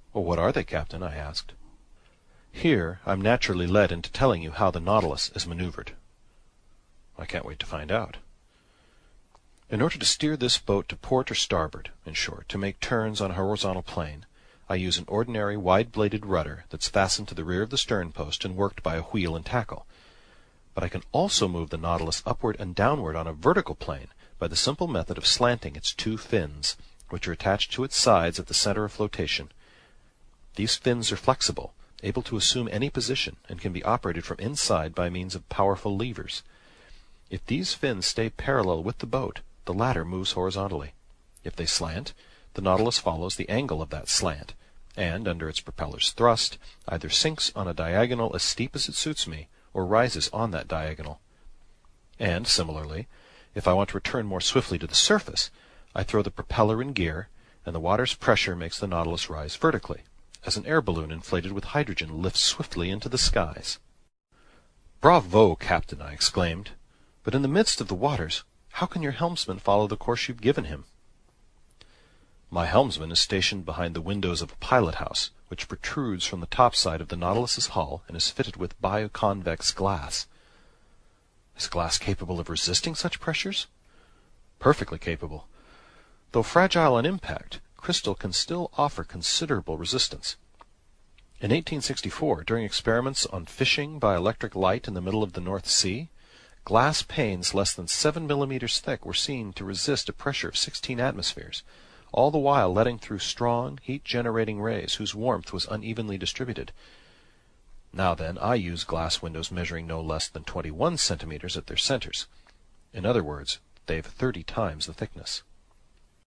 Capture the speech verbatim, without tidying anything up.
"Well, what are they, Captain?" I asked. Here I'm naturally led into telling you how the Nautilus is maneuvered. I can't wait to find out. In order to steer this boat to port or starboard, in short, to make turns on a horizontal plane, I use an ordinary wide-bladed rudder that's fastened to the rear of the sternpost and worked by a wheel and tackle. But I can also move the Nautilus upward and downward on a vertical plane by the simple method of slanting its two fins, which are attached to its sides at the center of flotation. These fins are flexible, able to assume any position, and can be operated from inside by means of powerful levers. If these fins stay parallel with the boat, the latter moves horizontally. If they slant, the Nautilus follows the angle of that slant, and, under its propeller's thrust, either sinks on a diagonal as steep as it suits me, or rises on that diagonal. And, similarly, if I want to return more swiftly to the surface, I throw the propeller in gear, and the water's pressure makes the Nautilus rise vertically, as an air balloon inflated with hydrogen lifts swiftly into the skies. "Bravo, Captain!" I exclaimed. "But in the midst of the waters, how can your helmsman follow the course you've given him?" My helmsman is stationed behind the windows of a pilot-house, which protrudes from the topside of the Nautilus's hull and is fitted with bioconvex glass. Is glass capable of resisting such pressures? Perfectly capable. Though fragile on impact, crystal can still offer considerable resistance. In eighteen sixty-four, during experiments on fishing by electric light in the middle of the North Sea, glass panes less than seven millimeters thick were seen to resist a pressure of sixteen atmospheres, all the while letting through strong, heat-generating rays whose warmth was unevenly distributed. Now then, I use glass windows measuring no less than twenty-one centimeters at their centers. In other words, they've thirty times the thickness.